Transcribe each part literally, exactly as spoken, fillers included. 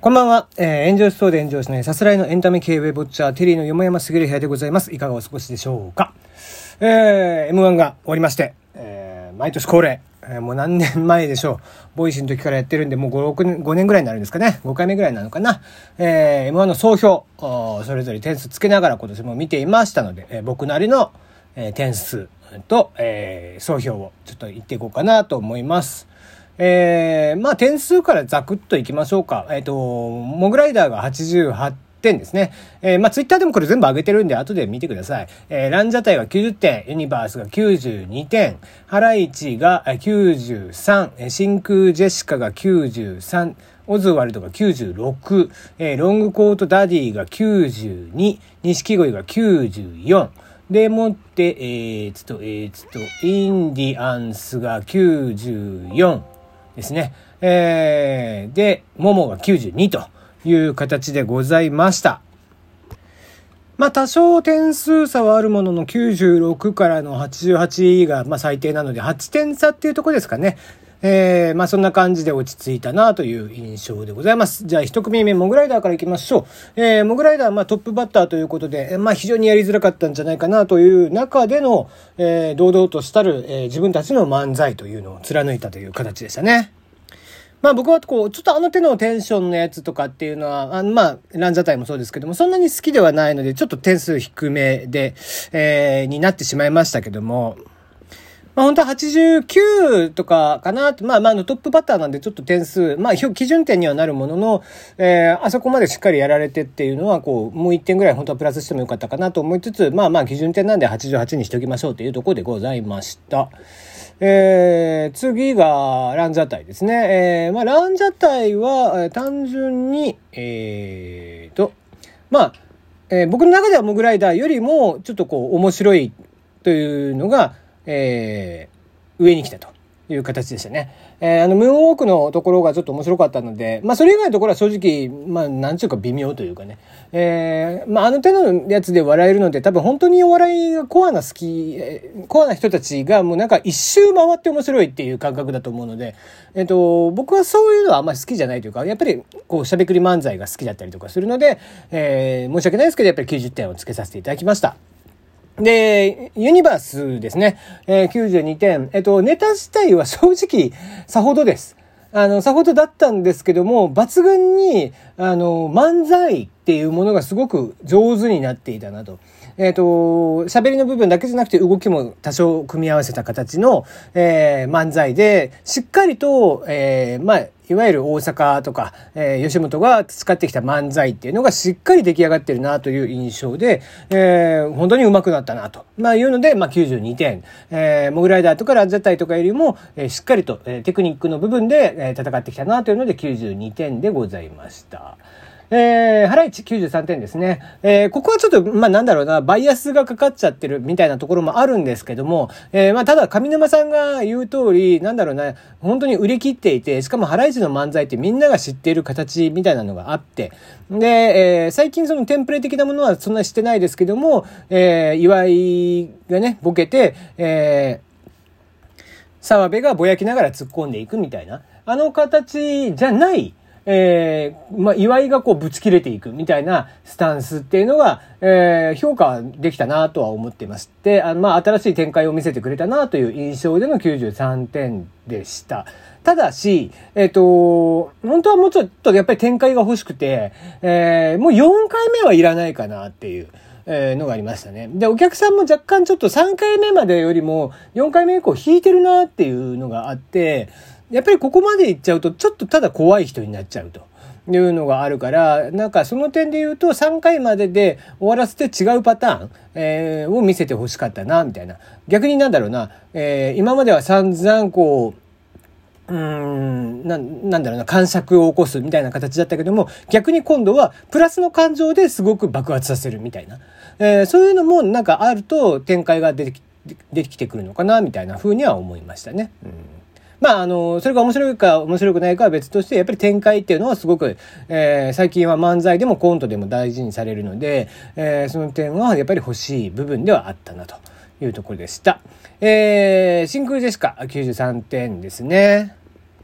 こんばんは、えー、炎上しそうで炎上しないさすらいのエンタメ系ウェブウォッチャーテリーのよもやますぎる部屋でございます。いかがお過ごしでしょうか。えー、エムワン が終わりまして、えー、毎年恒例、えー、もう何年前でしょう。ボイシーの時からやってるんでもうご、ろくねん、ごねんぐらいになるんですかね。ごかいめぐらいなのかな。えー、エムワン の総評、それぞれ点数つけながら今年も見ていましたので、えー、僕なりの、えー、点数と、えー、総評をちょっと言っていこうかなと思います。えー、まあ点数からザクッといきましょうか。えっと、モグライダーがはちじゅうはってんですね。えー、まあツイッターでもこれ全部上げてるんで後で見てください。えー、ランジャタイがきゅうじゅってん、ユニバースがきゅうじゅうにてん、ハライチがきゅうじゅうさん、真空ジェシカがきゅうじゅうさん、オズワルドがきゅうじゅうろく、えー、ロングコートダディがきゅうじゅうに、錦鯉がきゅうじゅうよん、でもって、えー、つと、えー、つと、インディアンスがきゅうじゅうよん、ですね。えー、で、モモがきゅうじゅうにという形でございました。まあ多少点数差はあるもののきゅうじゅうろくからのはちじゅうはちがまあ最低なのではちてん差っていうところですかね。えー、まあそんな感じで落ち着いたなという印象でございます。じゃあ一組目モグライダーからいきましょう。えー、モグライダーはまあトップバッターということで、まあ非常にやりづらかったんじゃないかなという中での、えー、堂々としたる、えー、自分たちの漫才というのを貫いたという形でしたね。まあ僕はこう、ちょっとあの手のテンションのやつとかっていうのは、あのまあ、ランジャタイもそうですけども、そんなに好きではないので、ちょっと点数低めで、えー、になってしまいましたけども、まあ本当ははちじゅうきゅうとかかなと、まあまあのトップバッターなんでちょっと点数、まあ基準点にはなるものの、えー、あそこまでしっかりやられてっていうのは、こう、もういってんぐらい本当はプラスしてもよかったかなと思いつつ、まあまあ基準点なんではちじゅうはちにしておきましょうというところでございました。えー、次がランジャタイですね。えー、まあランジャタイは単純に、えーと、まあ、えー、僕の中ではモグライダーよりもちょっとこう面白いというのが、えー、上に来たという形でしたね。えー、あの、ムーンウォークのところがちょっと面白かったので、まあ、それ以外のところは正直、まあ、なんちゅうか微妙というかね。えー、まあ、あの手のやつで笑えるので、多分本当にお笑いがコアな好き、コアな人たちがもうなんか一周回って面白いっていう感覚だと思うので、えっと、僕はそういうのはあんまり好きじゃないというか、やっぱり、こう、しゃべくり漫才が好きだったりとかするので、えー、申し訳ないですけど、やっぱりきゅうじゅってんをつけさせていただきました。で、ユニバースですね。えー、きゅうじゅうにてん。えっと、ネタ自体は正直、さほどです。あの、さほどだったんですけども、抜群に、あの、漫才っていうものがすごく上手になっていたなと。えっと、喋りの部分だけじゃなくて動きも多少組み合わせた形の、えー、漫才で、しっかりと、えー、まあ、いわゆる大阪とか、えー、吉本が培ってきた漫才っていうのがしっかり出来上がってるなという印象で、えー、本当に上手くなったなと。まあいうので、まあきゅうじゅうにてん。えー、モグライダーとかランジャタイとかよりも、えー、しっかりと、えー、テクニックの部分で、えー、戦ってきたなというのできゅうじゅうにてんでございました。えー、ハライチきゅうじゅうさんてんですね。えー、ここはちょっと、まあ、なんだろうな、バイアスがかかっちゃってるみたいなところもあるんですけども、えー、まあ、ただ上沼さんが言う通り、なんだろうな、本当に売り切っていて、しかもハライチの漫才ってみんなが知っている形みたいなのがあって、で、えー、最近そのテンプレ的なものはそんなしてないですけども、えー、岩井がね、ボケて、えー、澤部がぼやきながら突っ込んでいくみたいな、あの形じゃない、えー、まあ、岩井がこうぶち切れていくみたいなスタンスっていうのが、えー、評価できたなとは思ってまして、あまあ、新しい展開を見せてくれたなという印象でのきゅうじゅうさんてんでした。ただし、えっと、本当はもうちょっとやっぱり展開が欲しくて、えー、もうよんかいめはいらないかなっていう。えー、のがありましたね。で、お客さんも若干ちょっとさんかいめまでよりもよんかいめ以降引いてるなっていうのがあって、やっぱりここまで行っちゃうとちょっとただ怖い人になっちゃうというのがあるから、なんかその点で言うとさんかいまでで終わらせて違うパターン、えー、を見せて欲しかったなみたいな。逆になんだろうな、えー、今までは散々こううーんな、なんだろうな、感触を起こすみたいな形だったけども、逆に今度はプラスの感情ですごく爆発させるみたいな。えー、そういうのもなんかあると展開が出てき、出てきてくるのかなみたいな風には思いましたね。うん、まあ、あの、それが面白いか面白くないかは別として、やっぱり展開っていうのはすごく、えー、最近は漫才でもコントでも大事にされるので、えー、その点はやっぱり欲しい部分ではあったなというところでした。えー、真空ジェシカきゅうじゅうさんてんですね。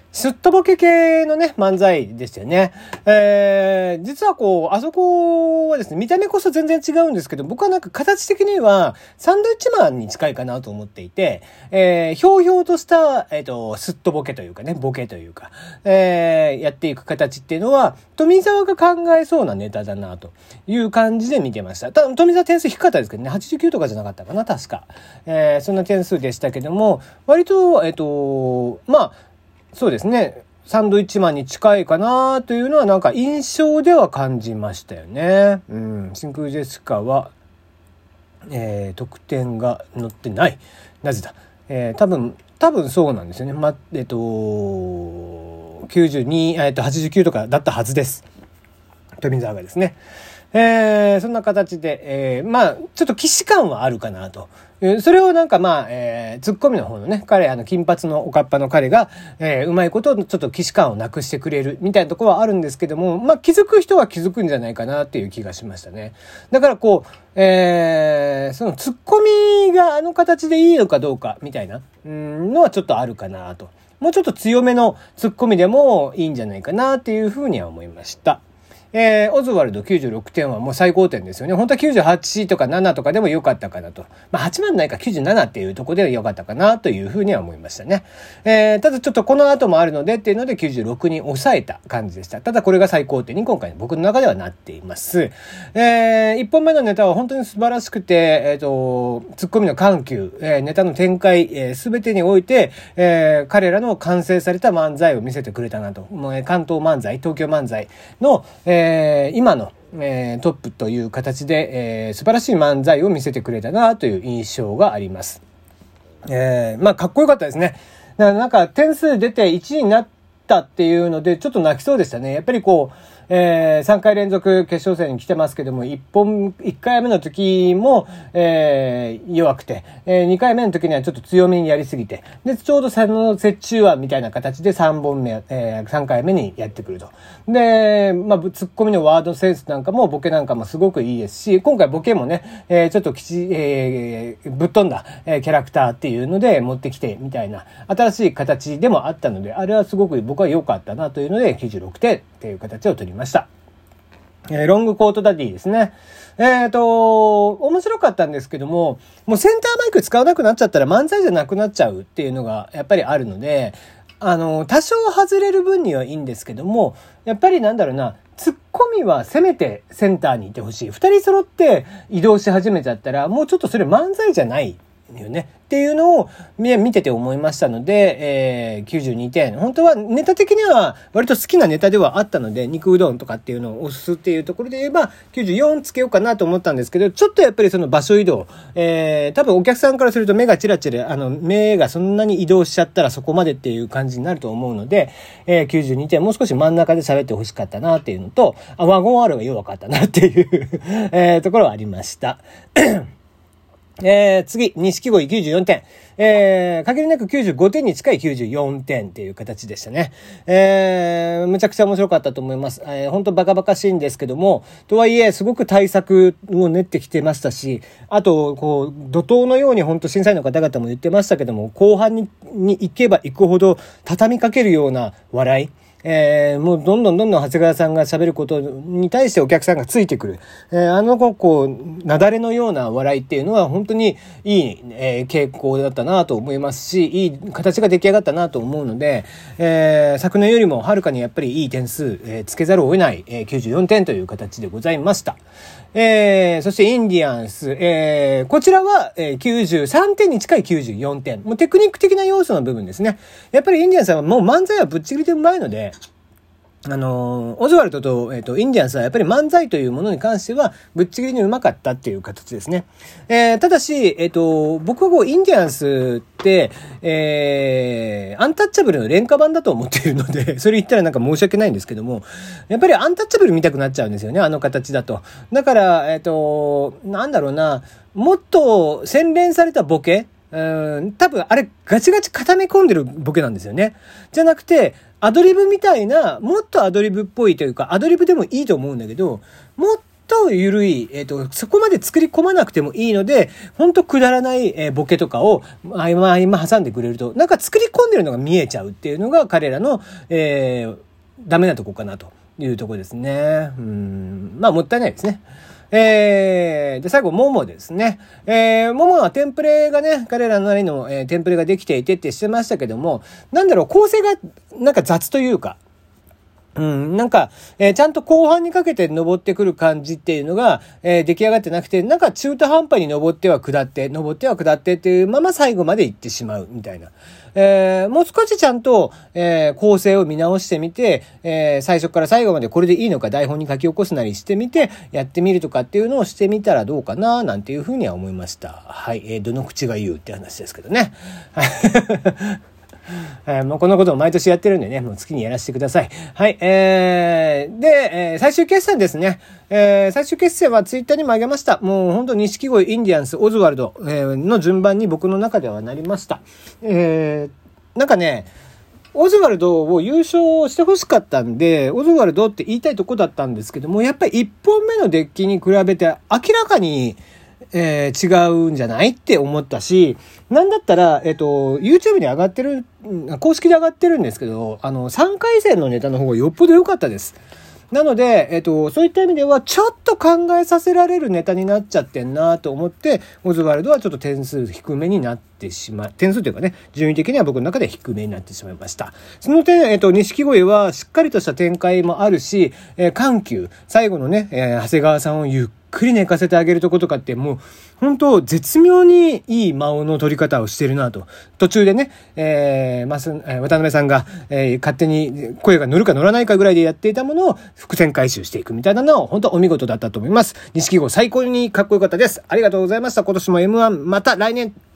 すっとぼけ系のね、漫才でしたよね。えー、実はこう、あそこはですね、見た目こそ全然違うんですけど、僕はなんか形的には、サンドイッチマンに近いかなと思っていて、えー、ひょうひょうとした、えっと、すっとぼけというかね、ボケというか、えー、やっていく形っていうのは、富澤が考えそうなネタだな、という感じで見てました。ただ、富澤点数低かったですけどね、はちじゅうきゅうとかじゃなかったかな、確か。えー、そんな点数でしたけども、割と、えっと、まあ、そうですね。サンドイッチマンに近いかなというのはなんか印象では感じましたよね。うん。真空ジェシカは、えー、得点が載ってない。なぜだ。えー、多分、多分そうなんですよね。ま、えっと、きゅうじゅうに、えっと、はちじゅうきゅうとかだったはずです。富澤がですね。えー、そんな形で、えー、まあ、ちょっと既視感はあるかなと。それをなんかまあ、えー、ツッコミの方のね、彼、あの、金髪のおかっぱの彼が、えー、うまいことちょっと既視感をなくしてくれるみたいなところはあるんですけども、まあ、気づく人は気づくんじゃないかなっていう気がしましたね。だからこう、えー、そのツッコミがあの形でいいのかどうかみたいな、うんのはちょっとあるかなと。もうちょっと強めのツッコミでもいいんじゃないかなっていうふうには思いました。えー、オズワルドきゅうじゅうろくてんはもう最高点ですよね。本当はきゅうじゅうはちとかななとかでも良かったかなと。まあはちまんないかきゅうじゅうななっていうところでは良かったかなというふうには思いましたね。えー、ただちょっとこの後もあるのでっていうのできゅうじゅうろくに抑えた感じでした。ただこれが最高点に今回僕の中ではなっています。えー、いっぽんめのネタは本当に素晴らしくて、えっと、ツッコミの緩急、えー、ネタの展開、えー、全てにおいて、えー、彼らの完成された漫才を見せてくれたなと。もう、えー、関東漫才、東京漫才の、えーえー、今の、えー、トップという形で、えー、素晴らしい漫才を見せてくれたなという印象があります。えー、まあかっこよかったですね。だからなんか点数出ていちいになったっていうのでちょっと泣きそうでしたね。やっぱりこう、えー、さんかい連続決勝戦に来てますけども、いっぽん、いっかいめの時も、えー、弱くて、えー、にかいめの時にはちょっと強めにやりすぎて、で、ちょうどその折衷案みたいな形でさんぼんめ、えー、さんかいめにやってくると。で、まあ、ツッコミのワードセンスなんかもボケなんかもすごくいいですし、今回ボケもね、えー、ちょっときち、えー、ぶっ飛んだ、えー、キャラクターっていうので持ってきてみたいな、新しい形でもあったので、あれはすごく僕は良かったなというので、きゅうじゅうろくてんっていう形を取りました。ました。えー、ロングコートダディですね。えっと、面白かったんですけども、もうセンターマイク使わなくなっちゃったら漫才じゃなくなっちゃうっていうのがやっぱりあるので、あの、多少外れる分にはいいんですけども、やっぱりなんだろうな、ツッコミはせめてセンターにいてほしい。二人揃って移動し始めちゃったら、もうちょっとそれ漫才じゃない。よね。っていうのを見てて思いましたので、えー、きゅうじゅうにてん。本当はネタ的には割と好きなネタではあったので、肉うどんとかっていうのを押すっていうところで言えば、きゅうじゅうよんつけようかなと思ったんですけど、ちょっとやっぱりその場所移動、えー、多分お客さんからすると目がチラチラ、あの、目がそんなに移動しちゃったらそこまでっていう感じになると思うので、えー、きゅうじゅうにてん、もう少し真ん中で喋ってほしかったなっていうのと、あ、ワゴン R が弱かったなっていう、えー、ところはありました。えー、次、錦鯉きゅうじゅうよんてん。えー、限りなくきゅうじゅうごてんに近いきゅうじゅうよんてんっていう形でしたね。えー、むちゃくちゃ面白かったと思います。えー、本当バカバカしいんですけども、とはいえ、すごく対策を練ってきてましたし、あと、こう、怒涛のように本当審査員の方々も言ってましたけども、後半に、に行けば行くほど畳みかけるような笑い。えー、もうどんどんどんどん長谷川さんが喋ることに対してお客さんがついてくる。えー、あのこう、雪崩のような笑いっていうのは本当にいい、えー、傾向だったなと思いますし、いい形が出来上がったなと思うので、えー、昨年よりもはるかにやっぱりいい点数、えー、つけざるを得ない、えー、きゅうじゅうよんてんという形でございました。えー、そしてインディアンス、えー、こちらは、えー、きゅうじゅうさんてんに近いきゅうじゅうよんてん。もうテクニック的な要素の部分ですね。やっぱりインディアンスはもう漫才はぶっちぎりでうまいので、あのー、オズワルドと、えっと、インディアンスはやっぱり漫才というものに関しては、ぶっちぎりにうまかったっていう形ですね。えー、ただし、えっと、僕はこう、インディアンスって、えー、アンタッチャブルの廉価版だと思っているので、それ言ったらなんか申し訳ないんですけども、やっぱりアンタッチャブル見たくなっちゃうんですよね、あの形だと。だから、えっと、なんだろうな、もっと洗練されたボケ、うん、多分あれガチガチ固め込んでるボケなんですよね。じゃなくて、アドリブみたいな、もっとアドリブっぽいというか、アドリブでもいいと思うんだけど、もっと緩い、えっと、そこまで作り込まなくてもいいので、ほんとくだらない、えー、ボケとかを、合間合間挟んでくれると、なんか作り込んでるのが見えちゃうっていうのが彼らの、えー、ダメなとこかなというところですね。うん、まあ、もったいないですね。えー、で、最後、ももですね。えー、ももはテンプレがね、彼らなりの、えー、テンプレができていてってしてましたけども、なんだろう、構成がなんか雑というか、うん、なんか、えー、ちゃんと後半にかけて登ってくる感じっていうのが、えー、出来上がってなくて、なんか中途半端に登っては下って、登っては下ってっていうまま最後まで行ってしまうみたいな。えー、もう少しちゃんと、えー、構成を見直してみて、えー、最初から最後までこれでいいのか台本に書き起こすなりしてみて、やってみるとかっていうのをしてみたらどうかな、なんていうふうには思いました。はい。えー、どの口が言うって話ですけどね。えー、もうこのことを毎年やってるんでね、もう月にやらせてください。はい。えー、で、えー、最終決戦ですね。えー、最終決戦はツイッターにも上げました。もう本当錦鯉、インディアンス、オズワルド、えー、の順番に僕の中ではなりました。えー、なんかね、オズワルドを優勝してほしかったんで、オズワルドって言いたいとこだったんですけども、やっぱりいっぽんめのデッキに比べて明らかに、えー、違うんじゃないって思ったし、なんだったら、えっと、YouTube に上がってる、公式で上がってるんですけど、あの、さんかい戦のネタの方がよっぽど良かったです。なので、えっと、そういった意味では、ちょっと考えさせられるネタになっちゃってんなと思って、オズワルドはちょっと点数低めになってしまう。点数というかね、順位的には僕の中で低めになってしまいました。その点、えっと、錦鯉はしっかりとした展開もあるし、えー、緩急、最後のね、えー、長谷川さんをゆっくり寝かせてあげるとことかってもう、本当絶妙にいい間の取り方をしてるなと。途中でね、えー、まあ、渡辺さんが、えー、勝手に声が乗るか乗らないかぐらいでやっていたものを伏線回収していくみたいなのを本当お見事だったと思います。錦鯉最高にかっこよかったです。ありがとうございました。今年も エムワン また来年